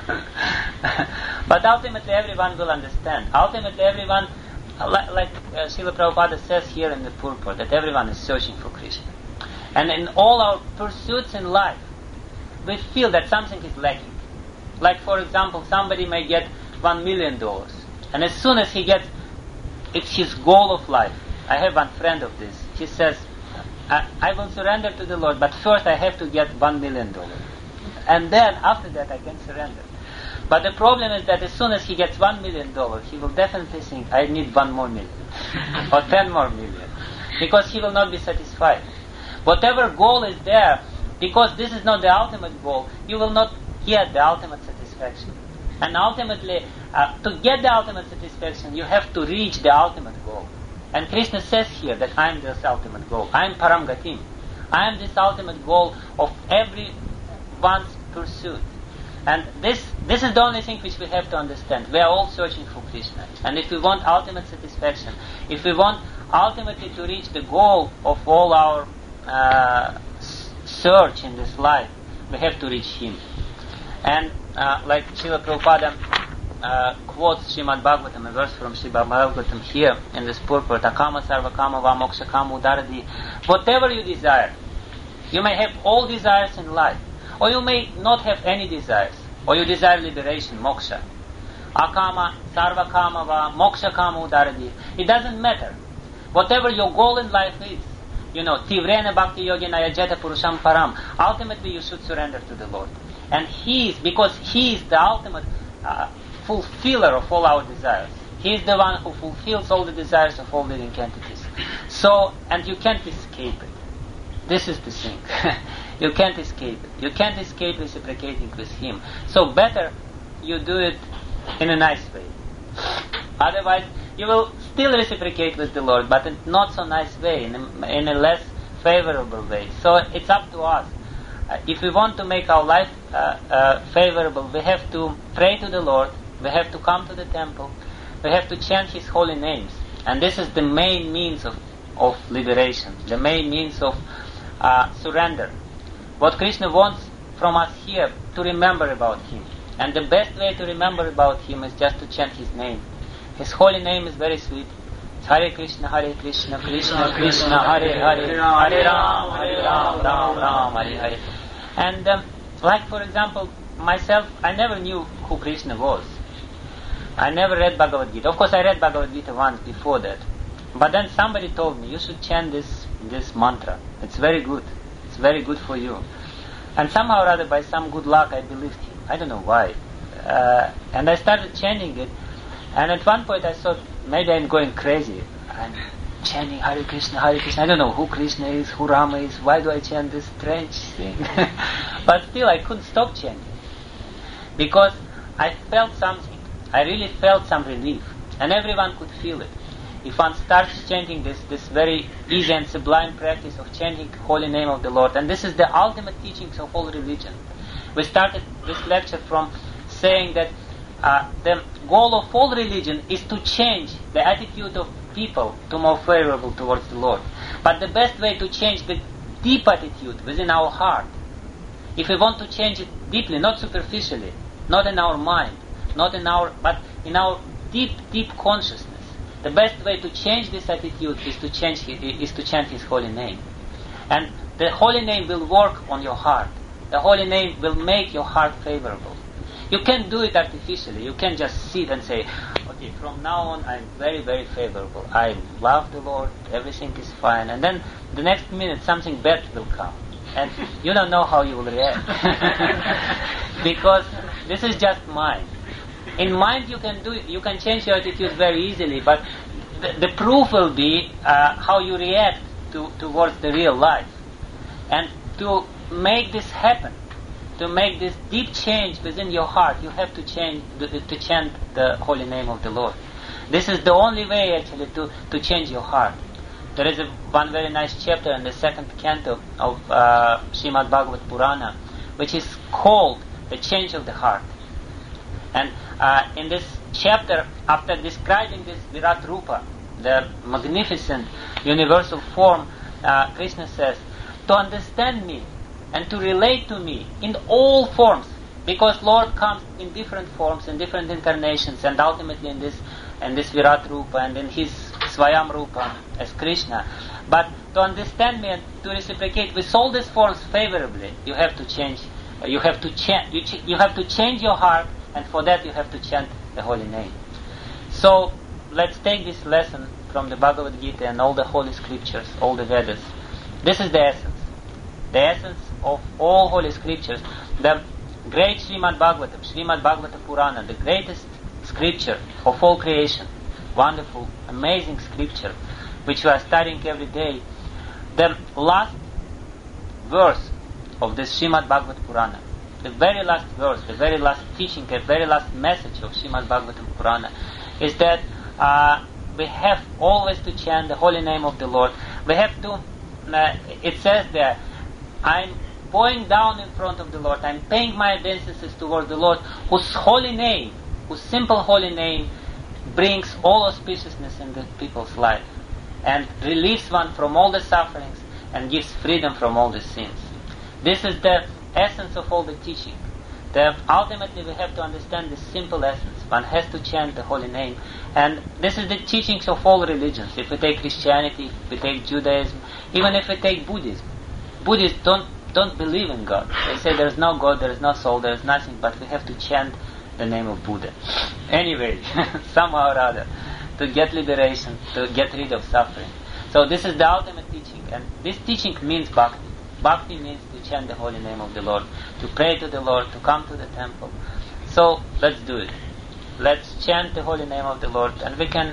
S1: But ultimately everyone will understand. Ultimately everyone, like Srila Prabhupada says here in the purport, that everyone is searching for Krishna. And in all our pursuits in life, we feel that something is lacking. Like, for example, somebody may get $1 million. And as soon as he gets, it's his goal of life. I have one friend of this. He says, I will surrender to the Lord, but first I have to get $1 million. And then, after that, I can surrender. But the problem is that as soon as he gets $1 million, he will definitely think, I need 1 more million. Or 10 more million. Because he will not be satisfied. Whatever goal is there, because this is not the ultimate goal, you will not get the ultimate satisfaction. And ultimately, to get the ultimate satisfaction, you have to reach the ultimate goal. And Krishna says here that I am this ultimate goal. I am Param Gatim. I am this ultimate goal of everyone's pursuit. And this is the only thing which we have to understand. We are all searching for Krishna. And if we want ultimate satisfaction, if we want ultimately to reach the goal of all our search in this life, we have to reach Him. And like Srila Prabhupada quotes Srimad Bhagavatam, a verse from Srimad Bhagavatam here in this purport, Akama sarva kama va moksha kama udaradi. Whatever you desire, you may have all desires in life, or you may not have any desires, or you desire liberation, moksha. Akama sarva kama va moksha kama udaradi. It doesn't matter. Whatever your goal in life is, Tivrena bhakti yogena yajeta purusham param. Ultimately, you should surrender to the Lord. And because He is the ultimate fulfiller of all our desires. He is the one who fulfills all the desires of all living entities. So, and you can't escape it. This is the thing. You can't escape it. You can't escape reciprocating with Him. So better you do it in a nice way. Otherwise, you will still reciprocate with the Lord, but in not so nice way, in a less favorable way. So it's up to us. If we want to make our life favorable, we have to pray to the Lord, we have to come to the temple, we have to chant His holy names. And this is the main means of liberation, the main means of surrender. What Krishna wants from us here, to remember about Him. And the best way to remember about him is just to chant his name. His holy name is very sweet. It's Hare Krishna, Krishna Krishna, Hare Hare, Hare Ram, Ram Ram, Hare Hare. And like for example, myself, I never knew who Krishna was. I never read Bhagavad Gita. Of course, I read Bhagavad Gita once before that. But then somebody told me, you should chant this mantra. It's very good. It's very good for you. And somehow or other, by some good luck, I believed him. I don't know why. And I started chanting it. And at one point I thought, maybe I'm going crazy. I'm chanting Hare Krishna, Hare Krishna. I don't know who Krishna is, who Rama is. Why do I chant this strange thing? But still, I couldn't stop chanting. Because I felt something. I really felt some relief. And everyone could feel it. If one starts chanting this very easy and sublime practice of chanting holy name of the Lord, and this is the ultimate teachings of all religion. We started this lecture from saying that the goal of all religion is to change the attitude of people to more favorable towards the Lord. But the best way to change the deep attitude within our heart, if we want to change it deeply, not superficially, not in our mind, but in our deep consciousness, the best way to change this attitude is to chant His holy name. And the holy name will work on your heart. The holy name will make your heart favorable. You can't do it artificially. You can't just sit and say, okay, from now on I'm very, very favorable. I love the Lord, everything is fine. And then the next minute something bad will come. And you don't know how you will react. Because this is just mind. In mind you can change your attitude very easily, but the proof will be how you react towards the real life. And to make this happen, to make this deep change within your heart, you have to chant the holy name of the Lord. This is the only way actually to change your heart. There is one very nice chapter in the second canto of Srimad Bhagavad Purana, which is called the change of the heart. And in this chapter, after describing this Virat Rupa, the magnificent universal form, Krishna says, to understand me and to relate to me in all forms, because Lord comes in different forms, in different incarnations, and ultimately in this Virat Rupa and in His Swayam Rupa as Krishna. But to understand me and to reciprocate with all these forms favorably, you have to change. You have to change your heart, and for that you have to chant the holy name. So let's take this lesson from the Bhagavad Gita and all the holy scriptures, all the Vedas. This is the essence. The essence of all holy scriptures. The great Srimad Bhagavata Purana, the greatest scripture of all creation. Wonderful, amazing scripture, which we are studying every day. The last verse of this Srimad Bhagavata Purana, the very last verse, the very last teaching, the very last message of Srimad Bhagavata Purana is that we have always to chant the holy name of the Lord. We have to, it says there, I'm bowing down in front of the Lord, I'm paying my obeisances towards the Lord, whose holy name, whose simple holy name brings all auspiciousness in the people's life and relieves one from all the sufferings and gives freedom from all the sins. This is the essence of all the teaching. Ultimately we have to understand this simple essence. One has to chant the holy name. And this is the teachings of all religions. If we take Christianity, if we take Judaism, even if we take Buddhism. Buddhists don't believe in God. They say there is no God, there is no soul, there is nothing, but we have to chant the name of Buddha. Anyway, somehow or other, to get liberation, to get rid of suffering. So this is the ultimate teaching. And this teaching means bhakti. Bhakti means to chant the holy name of the Lord, to pray to the Lord, to come to the temple. So let's do it. Let's chant the holy name of the Lord, and we can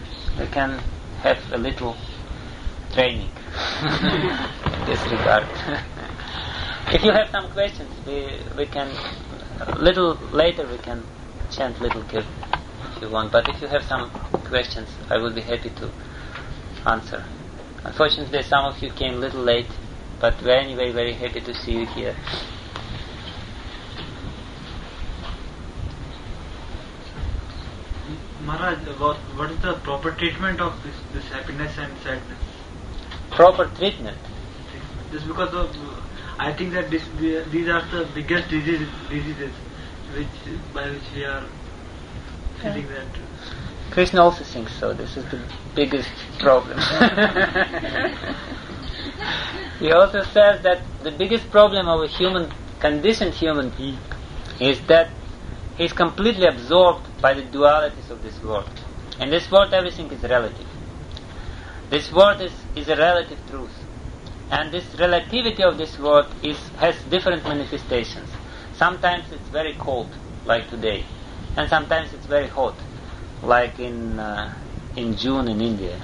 S1: have a little training in this regard. If you have some questions, we can a little later we can chant little kirtan if you want. But if you have some questions, I would be happy to answer. Unfortunately, some of you came a little late, but we're anyway very happy to see you here.
S2: Maharaj, what is the proper treatment of this happiness and sadness?
S1: Proper treatment?
S2: Just because I think that these are the biggest diseases by which we are feeling that.
S1: Krishna also thinks so. This is the biggest problem. He also says that the biggest problem of a conditioned human being is that he's completely absorbed by the dualities of this world. In this world, everything is relative. This world is a relative truth. And this relativity of this world has different manifestations. Sometimes it's very cold, like today. And sometimes it's very hot, like in June in India.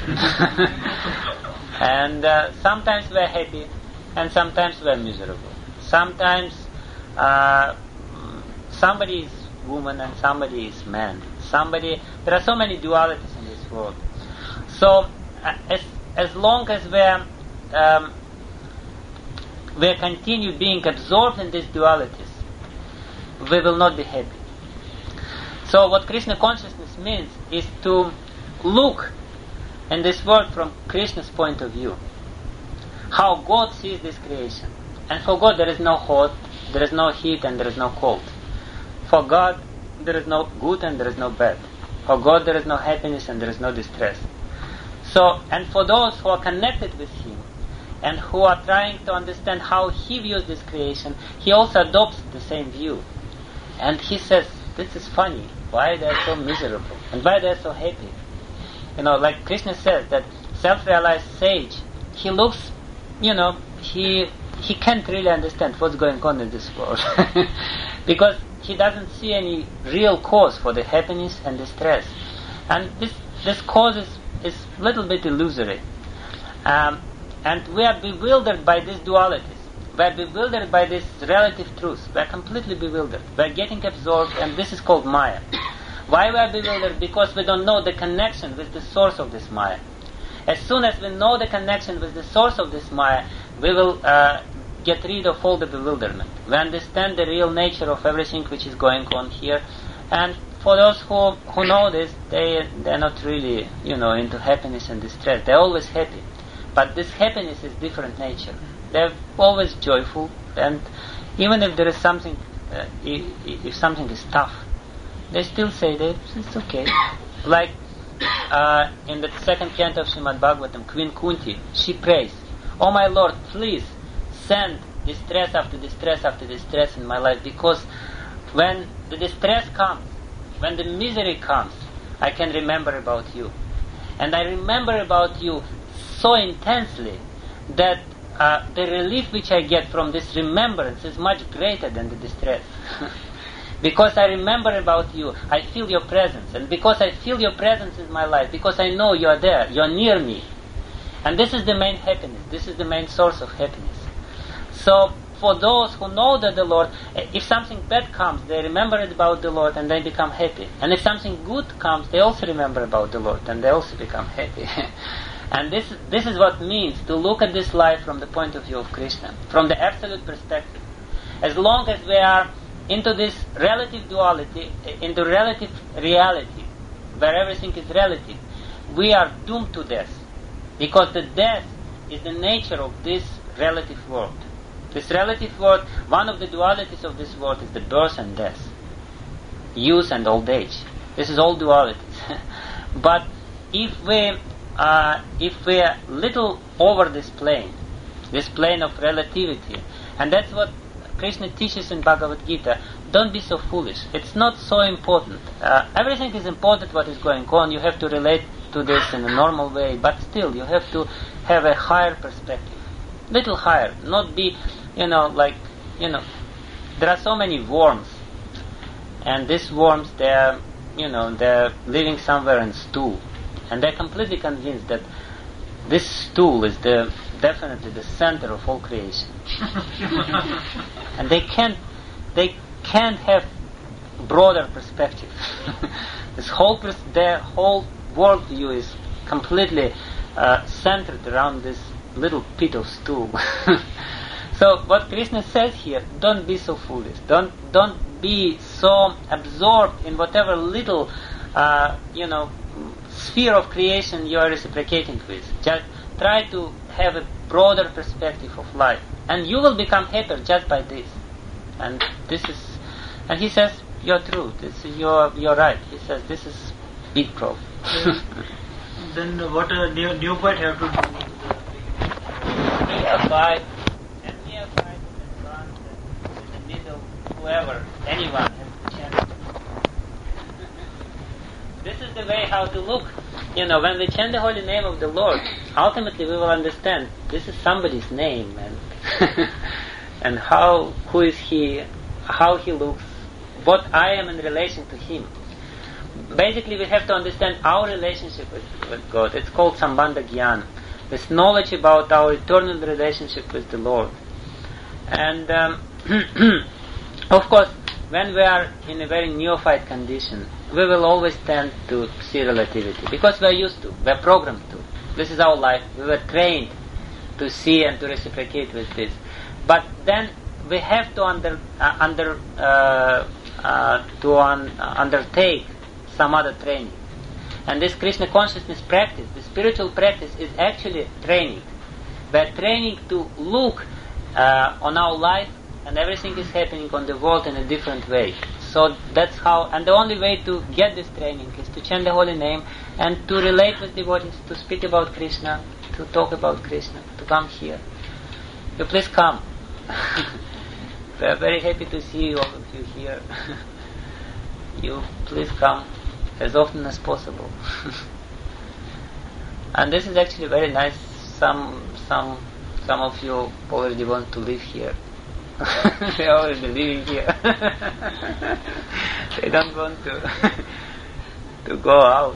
S1: And sometimes we're happy, and sometimes we're miserable. Sometimes somebody is woman and somebody is man. There are so many dualities in this world. So as long as we continue being absorbed in these dualities, we will not be happy. So what Krishna consciousness means is to look in this world from Krishna's point of view. How God sees this creation. And for God there is no hot, there is no heat, and there is no cold. For God there is no good and there is no bad. For God there is no happiness and there is no distress. So, and for those who are connected with Him and who are trying to understand how He views this creation, He also adopts the same view. And He says, this is funny. Why they are so miserable? And why they are so happy? Like Krishna says, that self-realized sage, he looks, he can't really understand what's going on in this world. Because he doesn't see any real cause for the happiness and distress. And this cause is a little bit illusory. And we are bewildered by these dualities. We are bewildered by this relative truth. We are completely bewildered. We are getting absorbed, and this is called Maya. Why we are bewildered? Because we don't know the connection with the source of this Maya. As soon as we know the connection with the source of this Maya, we will get rid of all the bewilderment. We understand the real nature of everything which is going on here. And for those who know this, they're not really, into happiness and distress. They're always happy. But this happiness is different nature. They're always joyful, and even if there is something, if something is tough, they still say that it's okay. Like in the second canto of Srimad Bhagavatam, Queen Kunti, she prays, "Oh my Lord, please send distress after distress after distress in my life, because when the distress comes, when the misery comes, I can remember about you. And I remember about you so intensely that the relief which I get from this remembrance is much greater than the distress." Because I remember about you, I feel your presence. And because I feel your presence in my life, because I know you are there, you are near me. And this is the main happiness. This is the main source of happiness. So, for those who know that the Lord, if something bad comes, they remember about the Lord and they become happy. And if something good comes, they also remember about the Lord and they also become happy. And this is what it means to look at this life from the point of view of Krishna, from the absolute perspective. As long as we are into this relative duality, into relative reality, where everything is relative, we are doomed to death. Because the death is the nature of this relative world. This relative world, one of the dualities of this world is the birth and death, youth and old age. This is all dualities. But if we are little over this plane of relativity, and that's what Krishna teaches in Bhagavad Gita, don't be so foolish. It's not so important. Everything is important what is going on. You have to relate to this in a normal way, but still you have to have a higher perspective. Little higher. Not be, there are so many worms. And these worms, they're living somewhere in stool. And they're completely convinced that this stool is definitely the center of all creation. And they can't have broader perspective. Their whole worldview is completely centered around this little pit of stool. So what Krishna says here, don't be so foolish. Don't be so absorbed in whatever little sphere of creation you are reciprocating with. Just try to have a broader perspective of life, and you will become happier just by this. And this And he says, you're true, you're right. He says, this is big proof.
S2: Then what a neophyte have to do?
S1: Neophyte and in front and in the middle, whoever, anyone has to chant. This is the way how to look. When we chant the holy name of the Lord, ultimately we will understand this is somebody's name and and who is he, how he looks, what I am in relation to him. Basically, we have to understand our relationship with God. It's called Sambandha Gyan. This knowledge about our eternal relationship with the Lord. And of course, when we are in a very neophyte condition, we will always tend to see relativity because we are used to, we are programmed to. This is our life. We were trained to see and to reciprocate with this. But then we have to undertake some other training. And this Krishna consciousness practice, the spiritual practice, is actually training. We are training to look on our life and everything is happening on the world in a different way. So that's how, and the only way to get this training is to chant the holy name and to relate with devotees, to speak about Krishna, to talk about Krishna, to come here. You please come. We are very happy to see all of you here. You please come as often as possible. And this is actually very nice. Some of you already want to live here. They are already living here. They don't want to go out.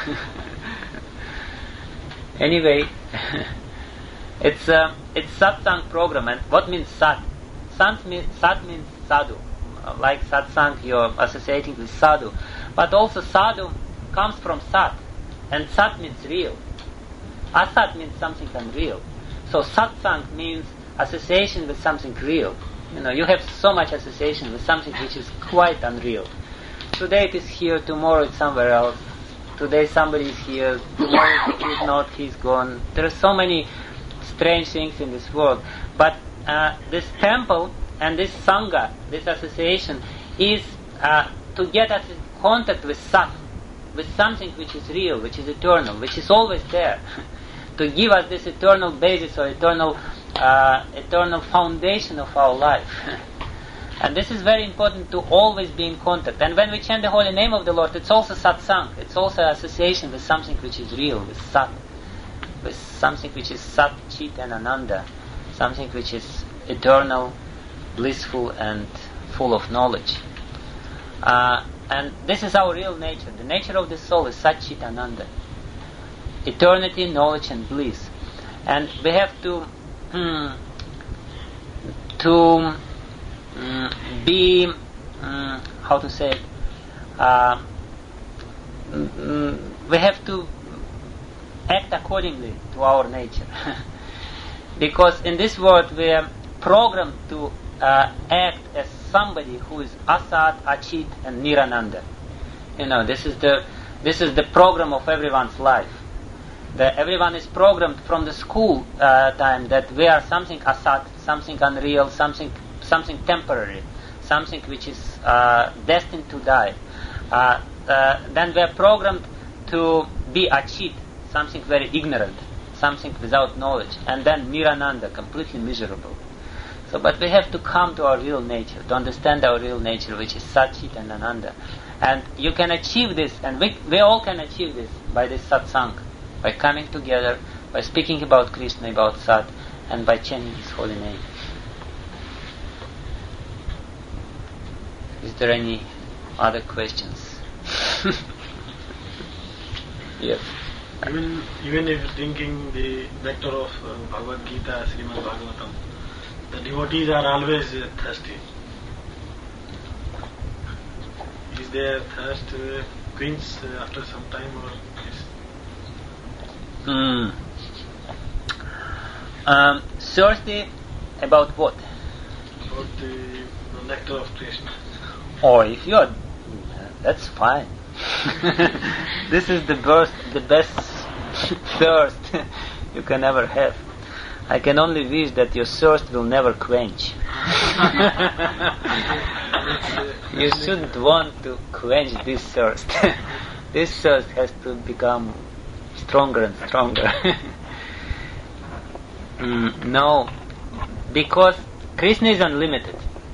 S1: Anyway, it's satsang program. And what means sat? Sat means sadhu. Like satsang, you're associating with sadhu. But also sadhu comes from sat. And sat means real. Asat means something unreal. So satsang means association with something real. You have so much association with something which is quite unreal. Today it is here, tomorrow it's somewhere else. Today somebody is here, tomorrow he's not, he's gone. There are so many strange things in this world. But this temple and this sangha, this association, is to get us in contact with sat, with something which is real, which is eternal, which is always there. To give us this eternal basis or eternal foundation of our life. And this is very important, to always be in contact. And when we chant the holy name of the Lord, it's also satsang. It's also association with something which is real, with sat, with something which is sat, chit and ananda, something which is eternal, blissful and full of knowledge. And this is our real nature. The nature of the soul is sat, chit, ananda. Eternity, knowledge and bliss. And we have to be, how to say it, we have to act accordingly to our nature. Because in this world we are programmed to act as somebody who is asat, achit and nirananda. This is the program of everyone's life. Everyone is programmed from the school time that we are something asat, something unreal, something temporary, something which is destined to die. Then we are programmed to be achit, something very ignorant, something without knowledge, and then nirananda, completely miserable. But we have to come to our real nature, to understand our real nature, which is sat, chit and ananda. And you can achieve this, and we all can achieve this by this satsang. By coming together, by speaking about Krishna, about Sat, and by chanting His holy name. Is there any other questions? Yes.
S3: Even if thinking the vector of Bhagavad Gita, Srimad Bhagavatam, the devotees are always thirsty. Is their thirst quenched after some time, or
S1: thirsty about what?
S3: About the nectar of Krishna.
S1: Oh, if you are, that's fine. This is the best thirst you can ever have. I can only wish that your thirst will never quench. You shouldn't want to quench this thirst. This thirst has to become stronger and stronger. No, because Krishna is unlimited.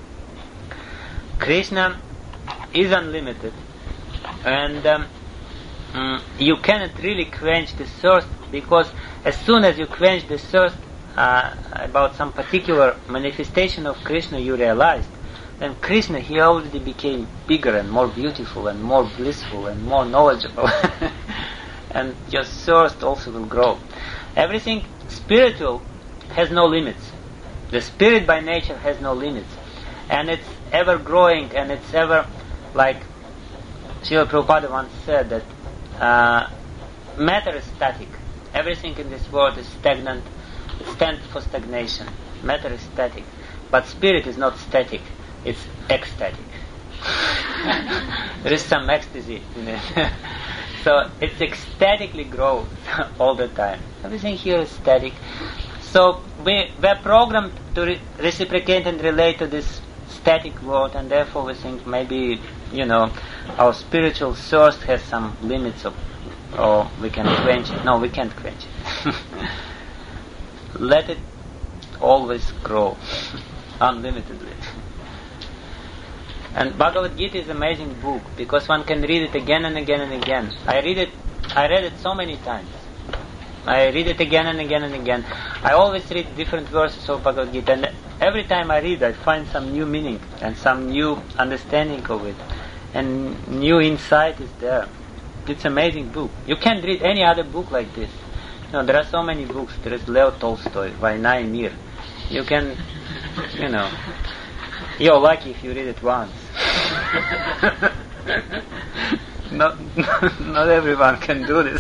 S1: Krishna is unlimited, and you cannot really quench the thirst, because as soon as you quench the thirst about some particular manifestation of Krishna, you realized, then Krishna, he already became bigger and more beautiful and more blissful and more knowledgeable. And your thirst also will grow. Everything spiritual has no limits. The spirit by nature has no limits. And it's ever growing, and it's ever, like Srila Prabhupada once said, that matter is static. Everything in this world is stagnant. It stands for stagnation. Matter is static. But spirit is not static. It's ecstatic. There is some ecstasy in it. So it ecstatically grows all the time. Everything here is static. So we're programmed to reciprocate and relate to this static world, and therefore we think maybe, our spiritual thirst has some limits or we can quench it. No, we can't quench it. Let it always grow unlimitedly. And Bhagavad Gita is an amazing book, because one can read it again and again and again. I read it so many times. I read it again and again and again. I always read different verses of Bhagavad Gita, and every time I read, I find some new meaning and some new understanding of it, and new insight is there. It's an amazing book. You can't read any other book like this. There are so many books. There is Leo Tolstoy, Vaina Mir. You can, you're lucky if you read it once. Not everyone can do this.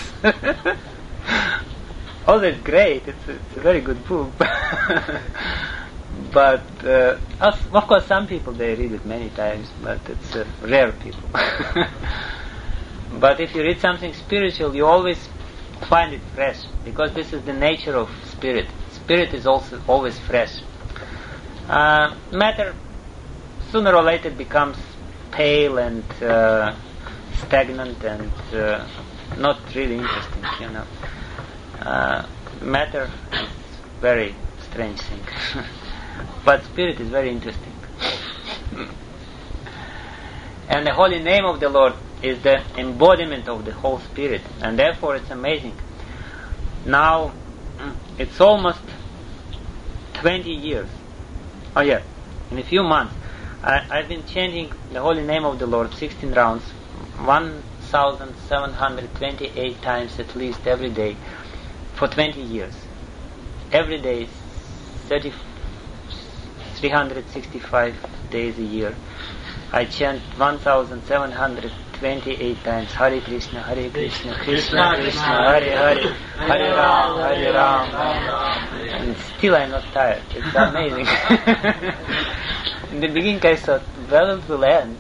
S1: Although it's great, it's a very good book. But of course, some people they read it many times, but it's rare people. But if you read something spiritual, you always find it fresh, because this is the nature of spirit. Spirit is also always fresh. Matter sooner or later becomes pale and stagnant and not really interesting, Matter is very strange thing. But spirit is very interesting. And the holy name of the Lord is the embodiment of the whole spirit, and therefore it's amazing. Now it's almost 20 years. Oh yeah, in a few months I've been chanting the holy name of the Lord 16 rounds, 1,728 times at least every day for 20 years. Every day, 365 days a year, I chant 1,728 times Hare Krishna, Krishna Krishna, Hare Hare, Hare Ram, and still I'm not tired. It's amazing. In the beginning I thought, well, it will end.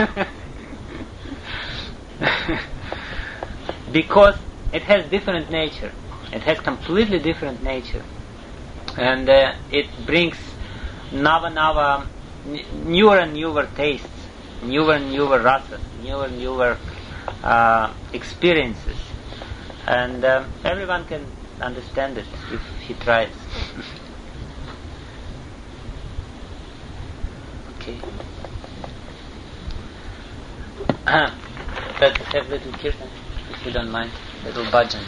S1: Because it has different nature. It has completely different nature. And it brings newer and newer tastes, newer and newer rasas, newer and newer experiences. And everyone can understand it if he tries. Okay. Let's have little kirtan, if you don't mind, little bhajan.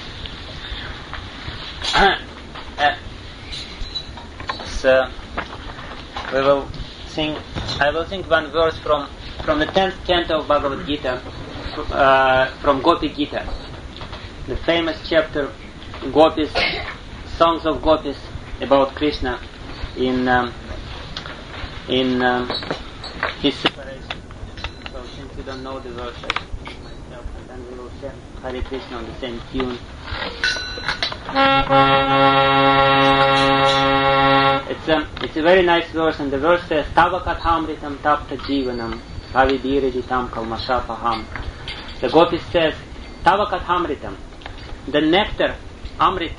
S1: So we will sing. I will sing one verse from the 10th canto of Bhagavad Gita, from Gopi Gita, the famous chapter, Gopis, songs of Gopis about Krishna in his separation. So since you don't know the verse, I myself, and then we will chant Hare Krishna on the same tune. It's a very nice verse, and the verse says, Tava kathamritam tapta jivanam avidiriditam kalmashapaham. The Gopis says, Tava kathamritam, the nectar, amrit,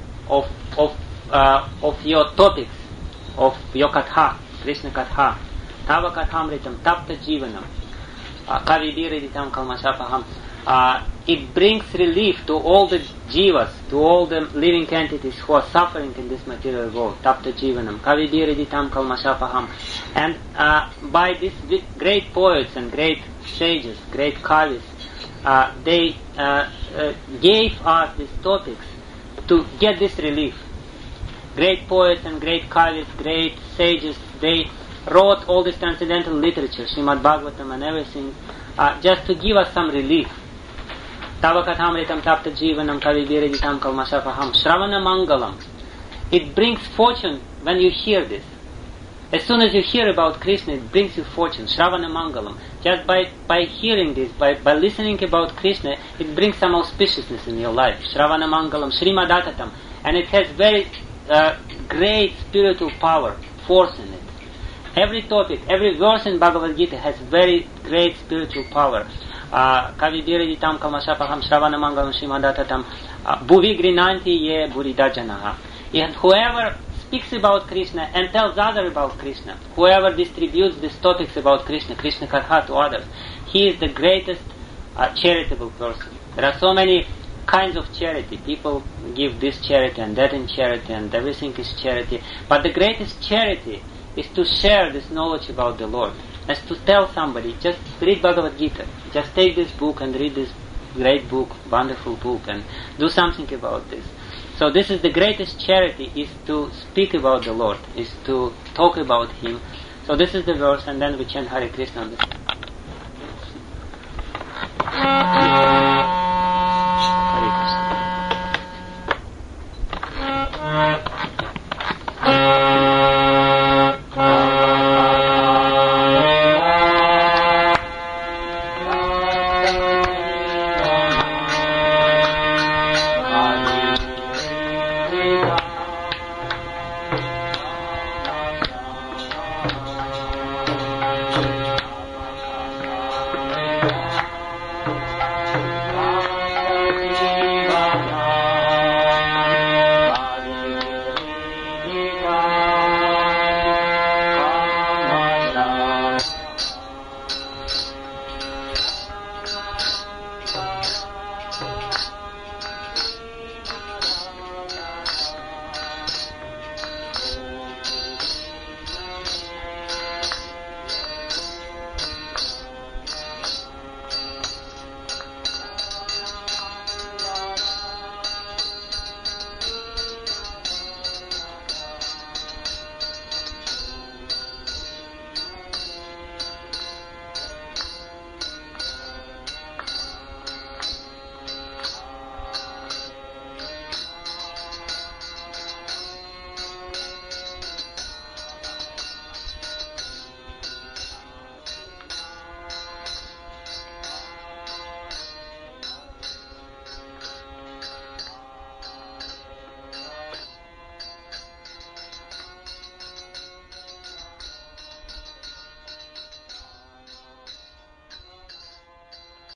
S1: of your topics, of your katha, Krishna katha, Tava kathamritam tapta jivanam kavibiriditam kalmashapaham. It brings relief to all the jivas, to all the living entities who are suffering in this material world. Tapta jivanam kavibiriditam kalmashapaham. And by these great poets and great sages, great kavis, they gave us these topics to get this relief. Great poets and great kavis, great sages, they wrote all this transcendental literature, Srimad Bhagavatam and everything, just to give us some relief. Tava kathamritam tapta jivanam kavibiriditam kalmashapaham Shravana Mangalam. It brings fortune when you hear this. As soon as you hear about Krishna, it brings you fortune. Shravana Mangalam. Just by hearing this, by listening about Krishna, it brings some auspiciousness in your life. Shravana Mangalam, Srimadatatam. And it has very great spiritual power, force in it. Every topic, every verse in Bhagavad Gita has very great spiritual power. Kavibiriditam kamashapaham Shravana Mangalam Srimadatatam Bhuvi Grinanti ye Buridajanaha. And whoever speaks about Krishna and tells others about Krishna, whoever distributes these topics about Krishna, Krishna Katha to others, he is the greatest charitable person. There are so many kinds of charity. People give this charity and that in charity and everything is charity. But the greatest charity is to share this knowledge about the Lord. As to tell somebody, just read Bhagavad Gita. Just take this book and read this great book, wonderful book, and do something about this. So this is the greatest charity, is to speak about the Lord, is to talk about Him. So this is the verse, and then we chant Hare Krishna on this.